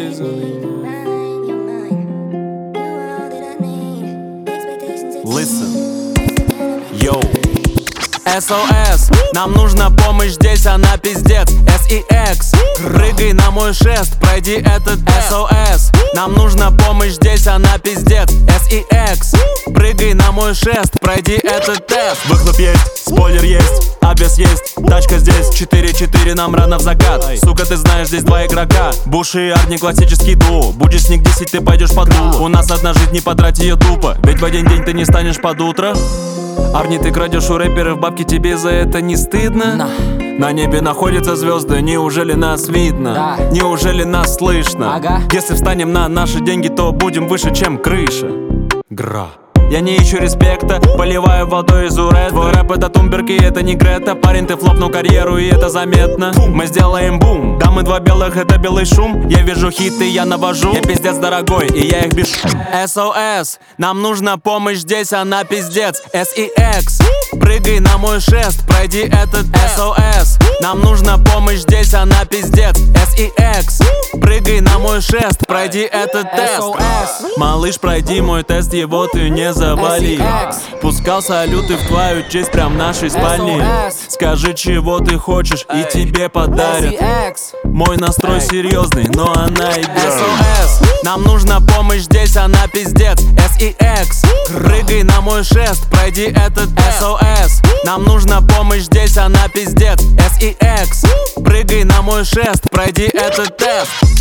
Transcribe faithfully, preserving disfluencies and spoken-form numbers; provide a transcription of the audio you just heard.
Listen, yo, эс о эс, нам нужна помощь здесь, она пиздец. эс и экс, прыгай на мой шест, пройди этот эс о эс. Нам нужна помощь здесь, она пиздец. эс и экс, прыгай на мой шест, пройди этот тест. Выхлоп есть, спойлер есть, обвес есть, тачка здесь. Четыре-четыре, нам рано в закат. Сука, ты знаешь, здесь два игрока. Буш и Арни, классический дуо. Будешь снег десять, ты пойдешь под дуло. У нас одна жизнь, не потрать ее тупо, ведь в один день ты не станешь под утро. Арни, ты крадешь у рэперов бабки, тебе за это не стыдно? На, на небе находятся звезды, неужели нас видно? Да. Неужели нас слышно? Ага. Если встанем на наши деньги, то будем выше, чем крыша. Гра. Я не ищу респекта, поливаю водой из уретра. Твой рэп это тумберг и это не Грета. Парень, ты флопнул карьеру и это заметно. Мы сделаем бум, да мы два белых, это белый шум. Я вижу хиты, я навожу. Я пиздец дорогой, и я их бешу. эс о эс, нам нужна помощь здесь, она пиздец. эс и экс, прыгай на мой шест, пройди этот эс о эс. Нам нужна помощь здесь, она пиздец. эс и экс, прыгай на мой шест, пройди этот тест. Малыш, пройди мой тест, его ты не завали. Пускал салюты в твою честь прям в нашей спальне. Скажи, чего ты хочешь, и тебе подарят. Мой настрой серьезный, но она и эс о эс, нам нужна помощь здесь, она пиздец. эс и экс, прыгай на мой шест, пройди этот эс о эс. Нам нужна помощь здесь, она пиздец. эс и экс, прыгай на мой шест, пройди этот тест.